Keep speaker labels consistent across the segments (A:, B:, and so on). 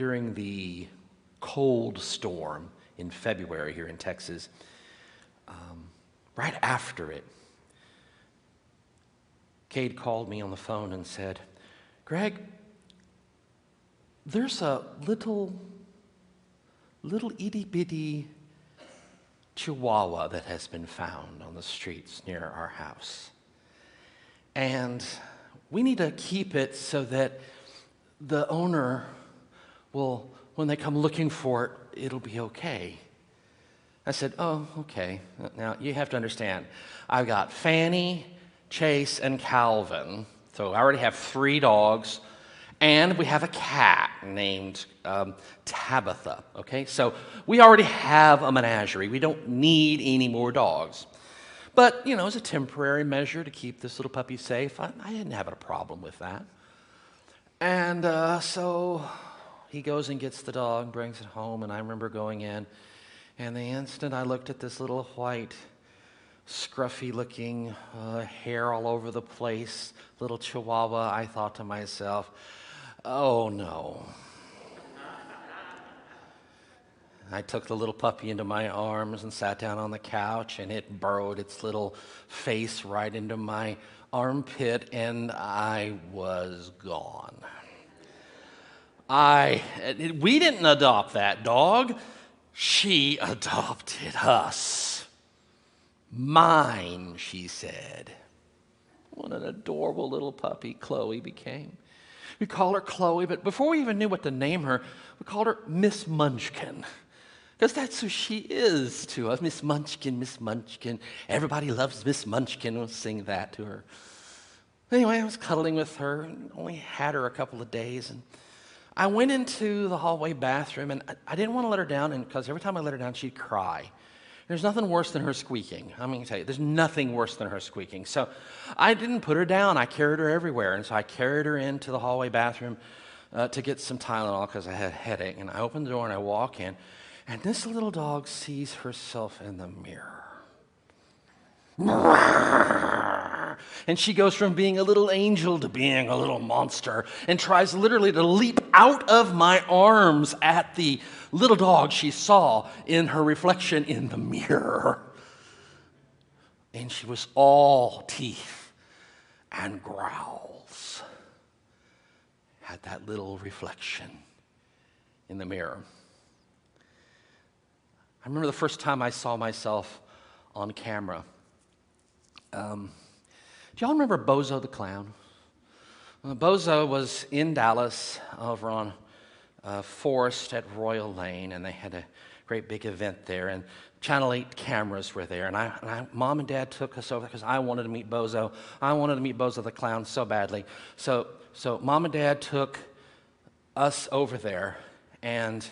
A: during the cold storm in February here in Texas, right after it, Cade called me on the phone and said, "Greg, there's a little itty-bitty chihuahua that has been found on the streets near our house. And we need to keep it so that the owner will, when they come looking for it, it'll be okay." I said, "Oh, okay." Now, you have to understand, I've got Fanny, Chase, and Calvin. So I already have 3 dogs, and we have a cat named Tabitha, okay? So we already have a menagerie. We don't need any more dogs. But, you know, as a temporary measure to keep this little puppy safe, I didn't have a problem with that. And so he goes and gets the dog, brings it home, and I remember going in, and the instant I looked at this little white, scruffy-looking, hair all over the place, little chihuahua, I thought to myself, "Oh, no." I took the little puppy into my arms and sat down on the couch, and it burrowed its little face right into my armpit, and I was gone. We didn't adopt that dog. She adopted us. "Mine," she said. What an adorable little puppy Chloe became. We call her Chloe, but before we even knew what to name her, we called her Miss Munchkin. Because that's who she is to us. Miss Munchkin, Miss Munchkin. Everybody loves Miss Munchkin. We'll sing that to her. Anyway, I was cuddling with her. Only had her a couple of days. And I went into the hallway bathroom, and I didn't want to let her down, because every time I let her down, she'd cry. There's nothing worse than her squeaking. I'm going to tell you, there's nothing worse than her squeaking. So I didn't put her down. I carried her everywhere. And so I carried her into the hallway bathroom to get some Tylenol because I had a headache. And I opened the door and I walk in. And this little dog sees herself in the mirror. And she goes from being a little angel to being a little monster and tries literally to leap out of my arms at the little dog she saw in her reflection in the mirror. And she was all teeth and growls at that little reflection in the mirror. I remember the first time I saw myself on camera. Do y'all remember Bozo the Clown? Bozo was in Dallas over on Forest at Royal Lane, and they had a great big event there, and Channel 8 cameras were there, and Mom and Dad took us over because I wanted to meet Bozo. I wanted to meet Bozo the Clown so badly. So Mom and Dad took us over there, and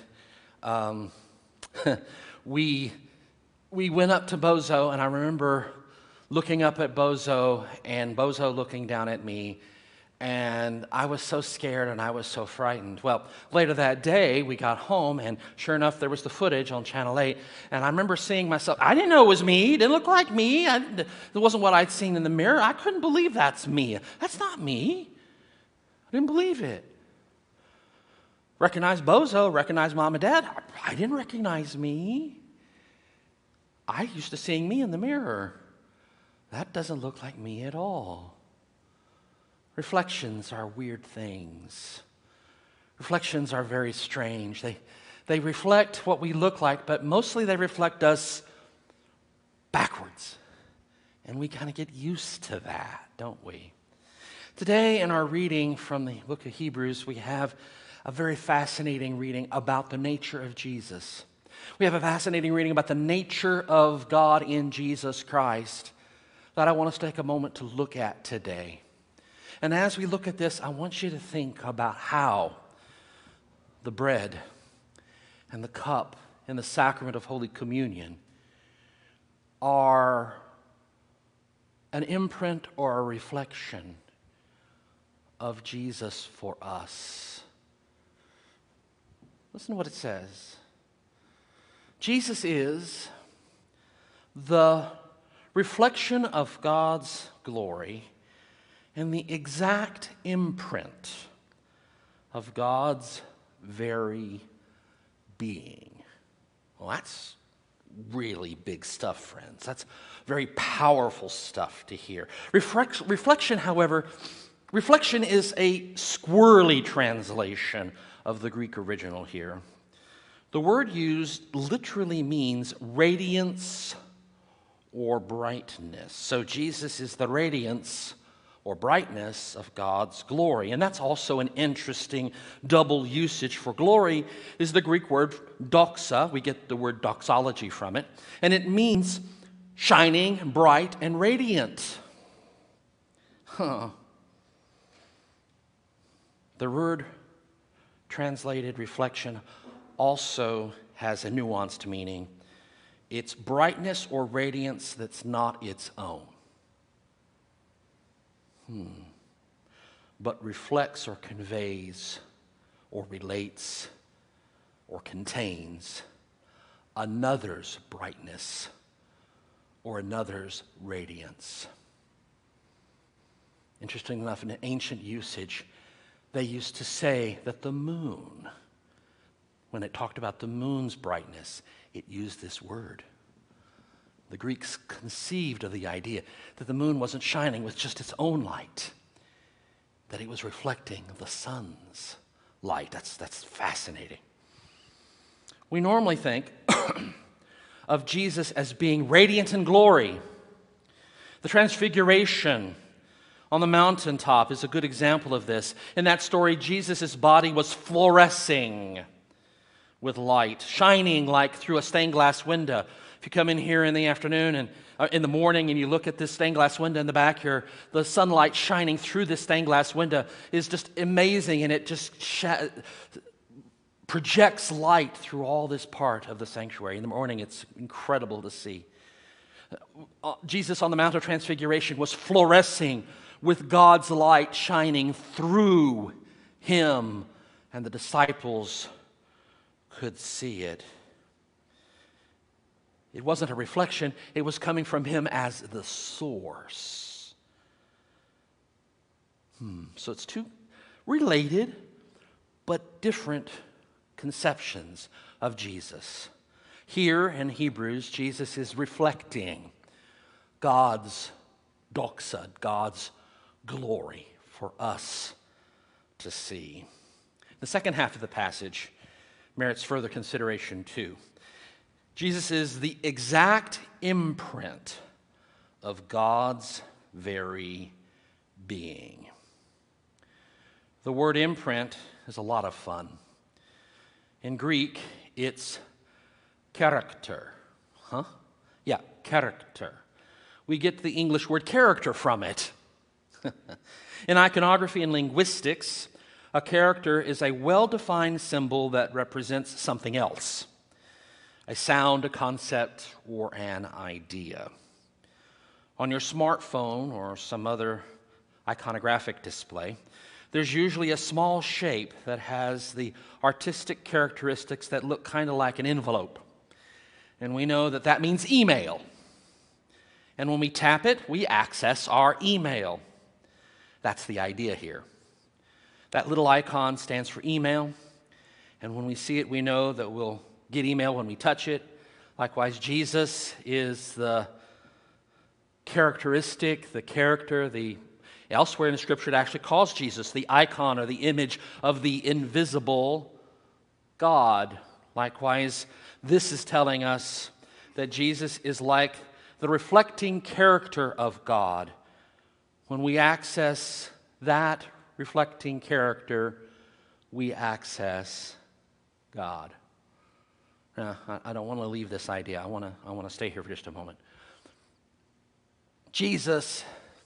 A: we went up to Bozo, and I remember looking up at Bozo and Bozo looking down at me, and I was so scared and I was so frightened. Well, later that day, we got home, and sure enough, there was the footage on Channel 8, and I remember seeing myself. I didn't know it was me. It didn't look like me. It wasn't what I'd seen in the mirror. I couldn't believe that's me. That's not me. I didn't believe it. Recognized Bozo, recognized Mom and Dad. I didn't recognize me. I used to seeing me in the mirror. That doesn't look like me at all. Reflections are weird things. Reflections are very strange. They reflect what we look like, but mostly they reflect us backwards. And we kind of get used to that, don't we? Today in our reading from the book of Hebrews, we have a very fascinating reading about the nature of Jesus. We have a fascinating reading about the nature of God in Jesus Christ that I want us to take a moment to look at today. And as we look at this, I want you to think about how the bread and the cup and the sacrament of Holy Communion are an imprint or a reflection of Jesus for us. Listen to what it says. Jesus is the reflection of God's glory and the exact imprint of God's very being. Well, that's really big stuff, friends. That's very powerful stuff to hear. Reflection, however, reflection is a squirrely translation of the Greek original here. The word used literally means radiance or brightness. So Jesus is the radiance or brightness of God's glory. And that's also an interesting double usage for glory is the Greek word doxa. We get the word doxology from it. And it means shining, bright, and radiant. The word translated reflection also has a nuanced meaning. It's brightness or radiance that's not its own, but reflects or conveys or relates or contains another's brightness or another's radiance. Interesting enough, in an ancient usage, they used to say that the moon, when it talked about the moon's brightness, it used this word. The Greeks conceived of the idea that the moon wasn't shining with just its own light, that it was reflecting the sun's light. That's fascinating. We normally think of Jesus as being radiant in glory. The Transfiguration on the mountaintop is a good example of this. In that story, Jesus' body was fluorescing with light, shining like through a stained glass window. If you come in here in the afternoon and in the morning and you look at this stained glass window in the back here, the sunlight shining through this stained glass window is just amazing, and it just projects light through all this part of the sanctuary. In the morning, it's incredible to see. Jesus on the Mount of Transfiguration was fluorescing with God's light shining through him, and the disciples could see it. It wasn't a reflection, it was coming from him as the source. So it's two related but different conceptions of Jesus. Here in Hebrews, Jesus is reflecting God's doxa, God's glory for us to see. The second half of the passage merits further consideration too. Jesus is the exact imprint of God's very being. The word imprint is a lot of fun. In Greek, it's character. Character. We get the English word character from it. In iconography and linguistics, a character is a well-defined symbol that represents something else. A sound, a concept, or an idea. On your smartphone or some other iconographic display, there's usually a small shape that has the artistic characteristics that look kind of like an envelope. And we know that that means email. And when we tap it, we access our email. That's the idea here. That little icon stands for email. And when we see it, we know that we'll get email when we touch it. Likewise, Jesus is the characteristic, the character, elsewhere in the Scripture it actually calls Jesus the icon or the image of the invisible God. Likewise, this is telling us that Jesus is like the reflecting character of God. When we access that reflecting character, we access God. I don't want to leave this idea. I want to stay here for just a moment. Jesus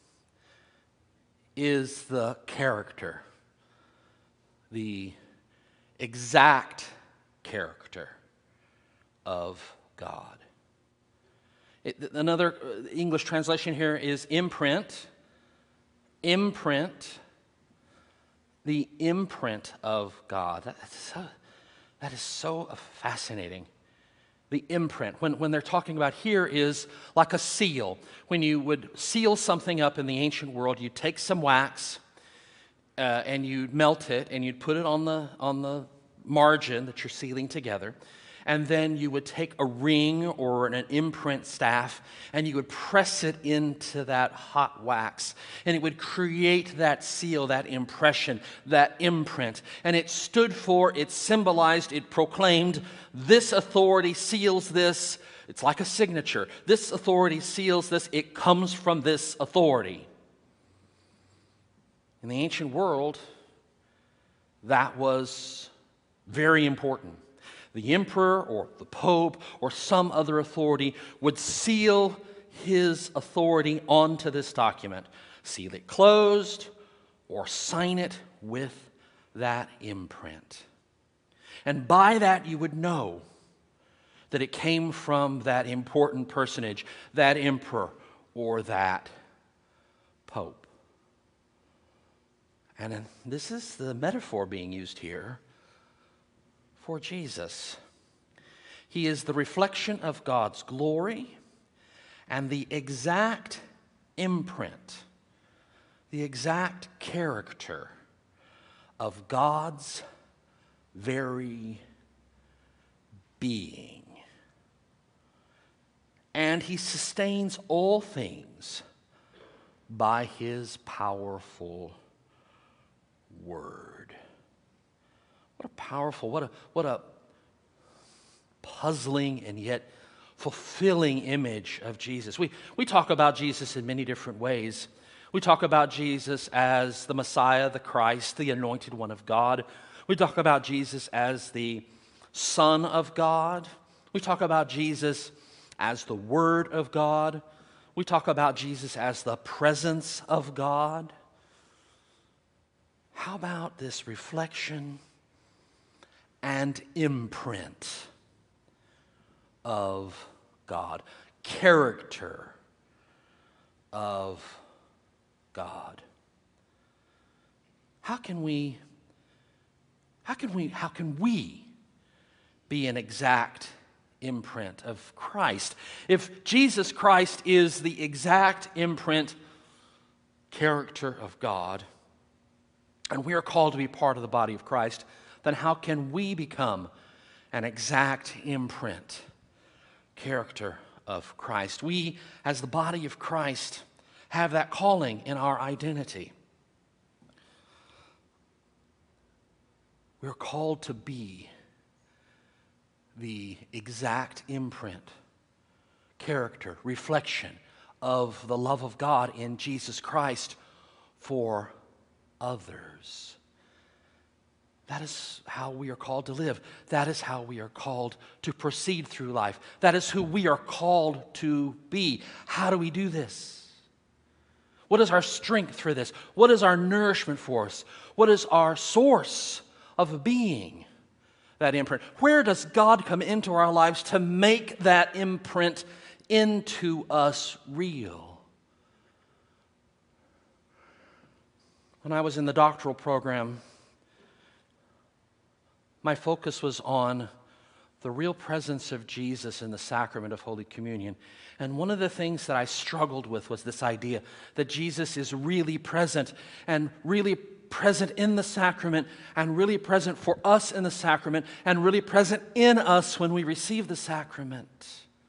A: is the character, the exact character of God. Another English translation here is imprint. Imprint. The imprint of God. That is so fascinating. The imprint, when they're talking about here, is like a seal. When you would seal something up in the ancient world, you'd take some wax and you'd melt it and you'd put it on the margin that you're sealing together, and then you would take a ring or an imprint staff and you would press it into that hot wax, and it would create that seal, that impression, that imprint. And it stood for, it symbolized, it proclaimed, this authority seals this. It's like a signature. This authority seals this. It comes from this authority. In the ancient world, that was very important. The emperor or the pope or some other authority would seal his authority onto this document, seal it closed, or sign it with that imprint. And by that you would know that it came from that important personage, that emperor or that pope. And this is the metaphor being used here for Jesus. He is the reflection of God's glory and the exact imprint, the exact character of God's very being. And he sustains all things by his powerful word. What a powerful, what a puzzling and yet fulfilling image of Jesus. We talk about Jesus in many different ways. We talk about Jesus as the Messiah, the Christ, the anointed one of God. We talk about Jesus as the Son of God. We talk about Jesus as the Word of God. We talk about Jesus as the presence of God. How about this reflection and imprint of God, character of God? How can we be an exact imprint of Christ? If Jesus Christ is the exact imprint, character of God, and we are called to be part of the body of Christ, then how can we become an exact imprint, character of Christ? We, as the body of Christ, have that calling in our identity. We're called to be the exact imprint, character, reflection of the love of God in Jesus Christ for others. That is how we are called to live. That is how we are called to proceed through life. That is who we are called to be. How do we do this? What is our strength for this? What is our nourishment for us? What is our source of being that imprint? Where does God come into our lives to make that imprint into us real? When I was in the doctoral program, my focus was on the real presence of Jesus in the sacrament of Holy Communion. And one of the things that I struggled with was this idea that Jesus is really present, and really present in the sacrament, and really present for us in the sacrament, and really present in us when we receive the sacrament.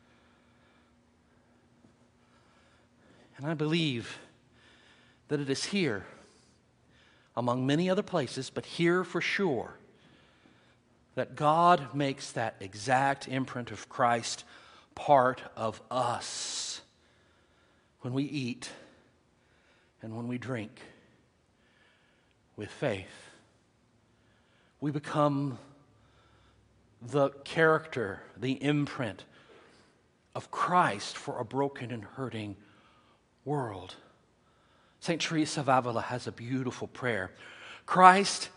A: And I believe that it is here, among many other places, but here for sure, that God makes that exact imprint of Christ part of us when we eat and when we drink with faith. We become the character, the imprint of Christ for a broken and hurting world. St. Teresa of Avila has a beautiful prayer. Christ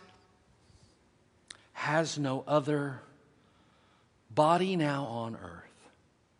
A: has no other body now on earth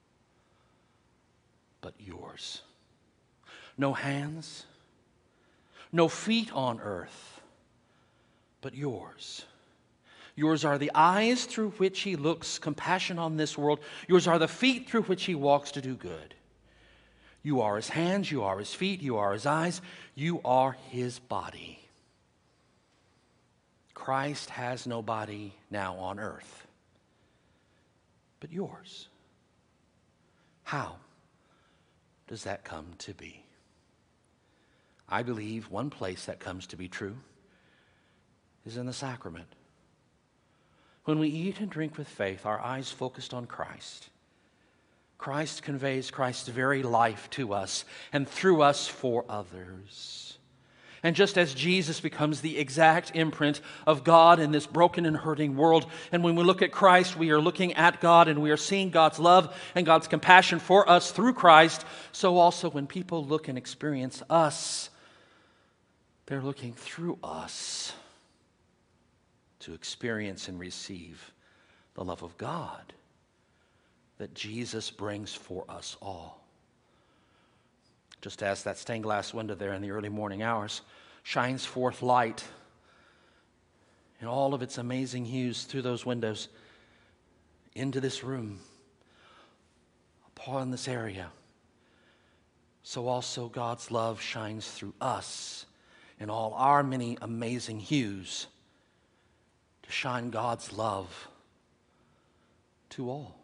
A: but yours. No hands, no feet on earth but yours. Yours are the eyes through which he looks compassion on this world. Yours are the feet through which he walks to do good. You are his hands, you are his feet, you are his eyes, you are his body. Christ has no body now on earth, but yours. How does that come to be? I believe one place that comes to be true is in the sacrament. When we eat and drink with faith, our eyes focused on Christ, Christ conveys Christ's very life to us and through us for others. And just as Jesus becomes the exact imprint of God in this broken and hurting world, and when we look at Christ, we are looking at God and we are seeing God's love and God's compassion for us through Christ, so also when people look and experience us, they're looking through us to experience and receive the love of God that Jesus brings for us all. Just as that stained glass window there in the early morning hours shines forth light in all of its amazing hues through those windows into this room, upon this area, so also God's love shines through us in all our many amazing hues to shine God's love to all.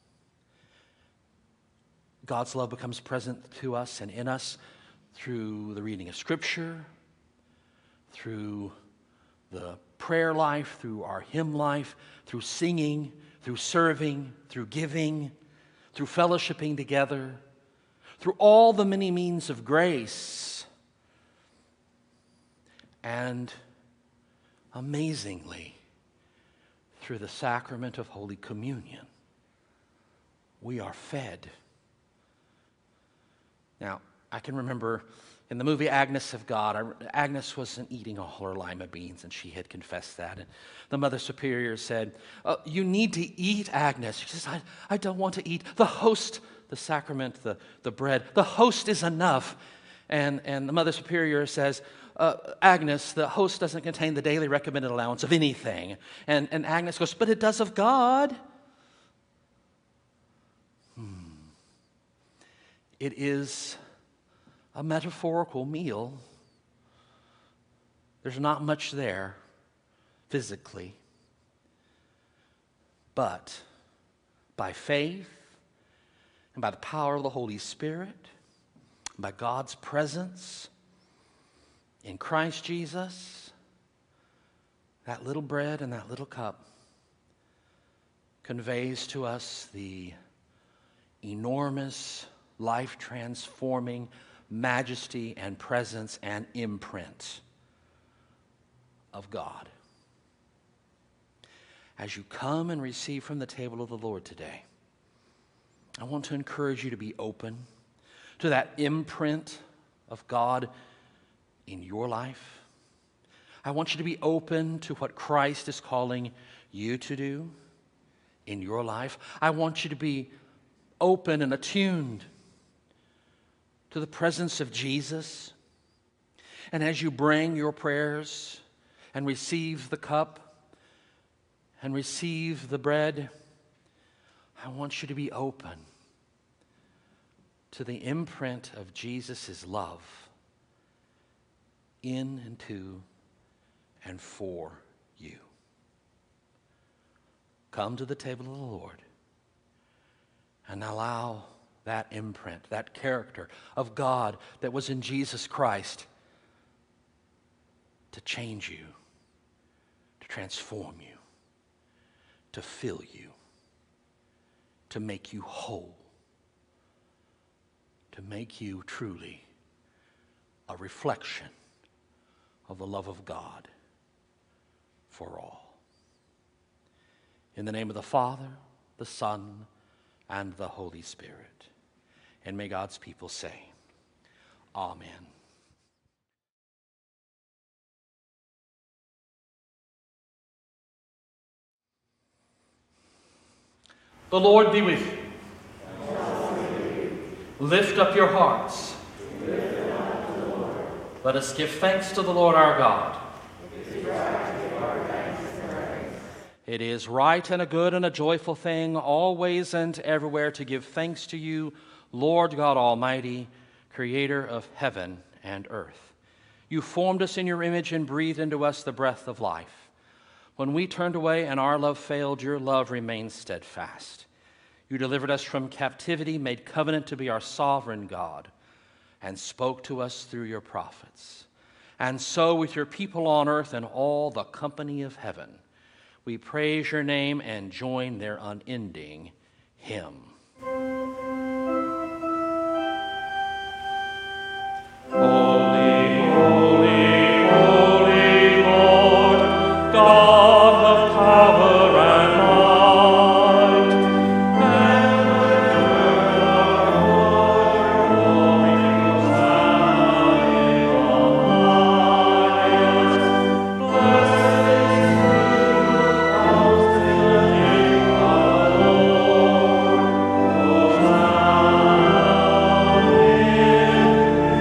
A: God's love becomes present to us and in us through the reading of Scripture, through the prayer life, through our hymn life, through singing, through serving, through giving, through fellowshipping together, through all the many means of grace, and amazingly, through the sacrament of Holy Communion, we are fed. Now, I can remember in the movie Agnes of God, Agnes wasn't eating all her lima beans, and she had confessed that. And the Mother Superior said, "You need to eat, Agnes." She says, I don't want to eat. The host, the sacrament, the bread, the host is enough. And the Mother Superior says, "Agnes, the host doesn't contain the daily recommended allowance of anything." And Agnes goes, "But it does of God." It is a metaphorical meal. There's not much there physically. But by faith and by the power of the Holy Spirit, by God's presence in Christ Jesus, that little bread and that little cup conveys to us the enormous, life-transforming majesty and presence and imprint of God. As you come and receive from the table of the Lord today, I want to encourage you to be open to that imprint of God in your life. I want you to be open to what Christ is calling you to do in your life. I want you to be open and attuned to the presence of Jesus. And as you bring your prayers and receive the cup and receive the bread, I want you to be open to the imprint of Jesus' love in and to and for you. Come to the table of the Lord and allow that imprint, that character of God that was in Jesus Christ to change you, to transform you, to fill you, to make you whole, to make you truly a reflection of the love of God for all. In the name of the Father, the Son, and the Holy Spirit. And may God's people say, Amen. The Lord be with you. Lift up your hearts. Let us give thanks to the Lord our God. It is right and a good and a joyful thing, always and everywhere, to give thanks to you, Lord God Almighty, creator of heaven and earth. You formed us in your image and breathed into us the breath of life. When we turned away and our love failed, your love remained steadfast. You delivered us from captivity, made covenant to be our sovereign God, and spoke to us through your prophets. And so with your people on earth and all the company of heaven, we praise your name and join their unending hymn. Holy, holy, holy Lord, God of power and might, heaven and earth adore you, Hosanna in the highest. Blessed is he who comes in the name of the Lord. Hosanna in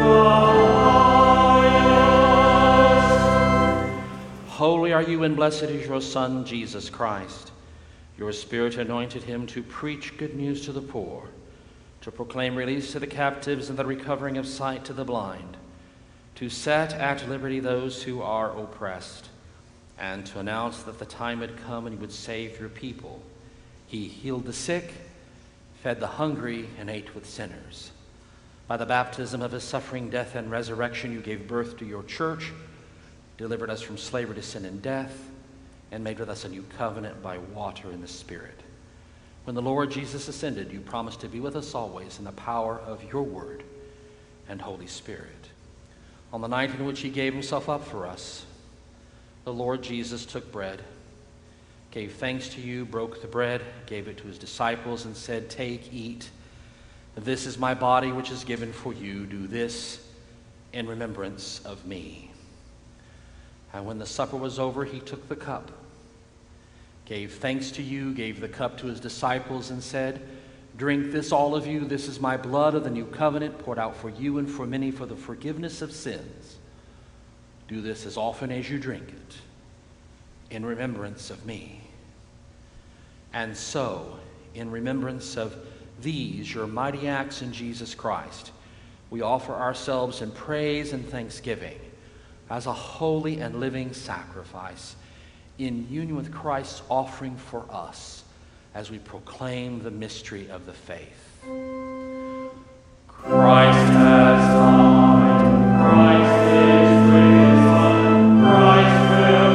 A: the highest. Holy are you and blessed is your Son, Jesus Christ. Your Spirit anointed him to preach good news to the poor, to proclaim release to the captives and the recovering of sight to the blind, to set at liberty those who are oppressed, and to announce that the time had come and he would save your people. He healed the sick, fed the hungry, and ate with sinners. By the baptism of his suffering, death, and resurrection, you gave birth to your church, delivered us from slavery to sin and death, and made with us a new covenant by water and the Spirit. When the Lord Jesus ascended, you promised to be with us always in the power of your word and Holy Spirit. On the night in which he gave himself up for us, the Lord Jesus took bread, gave thanks to you, broke the bread, gave it to his disciples, and said, "Take, eat. This is my body, which is given for you. Do this in remembrance of me." And when the supper was over, he took the cup, gave thanks to you, gave the cup to his disciples, and said, "Drink this, all of you. This is my blood of the new covenant, poured out for you and for many for the forgiveness of sins. Do this as often as you drink it, in remembrance of me." And so, in remembrance of these, your mighty acts in Jesus Christ, we offer ourselves in praise and thanksgiving as a holy and living sacrifice in union with Christ's offering for us as we proclaim the mystery of the faith. Christ has died, Christ is risen, Christ will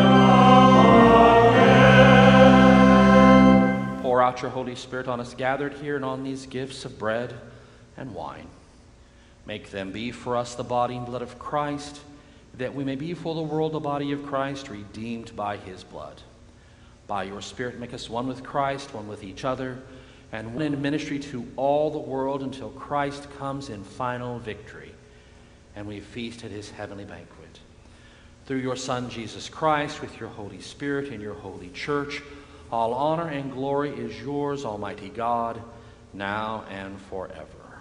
A: come again. Pour out your Holy Spirit on us gathered here and on these gifts of bread and wine. Make them be for us the body and blood of Christ, that we may be for the world the body of Christ, redeemed by his blood. By your Spirit, make us one with Christ, one with each other, and one in ministry to all the world until Christ comes in final victory, and we feast at his heavenly banquet. Through your Son, Jesus Christ, with your Holy Spirit and your holy church, all honor and glory is yours, Almighty God, now and forever.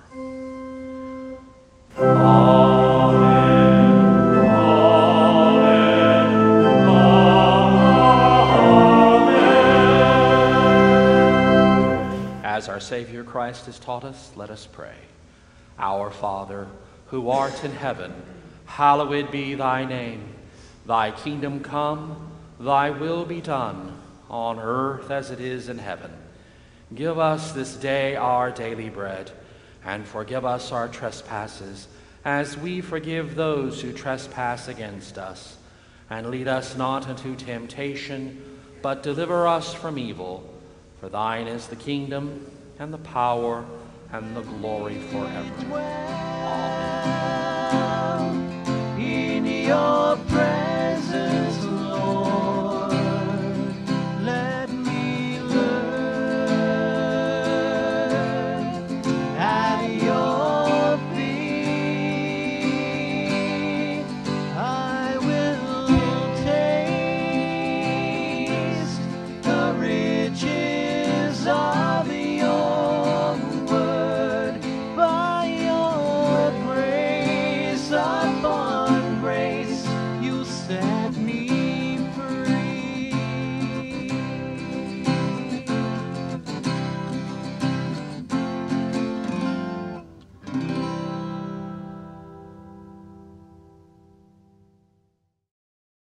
A: Amen. As our Savior Christ has taught us, let us pray. Our Father, who art in heaven, hallowed be thy name. Thy kingdom come, thy will be done, on earth as it is in heaven. Give us this day our daily bread, and forgive us our trespasses, as we forgive those who trespass against us. And lead us not into temptation, but deliver us from evil. For thine is the kingdom, and the power, and the glory forever. Amen.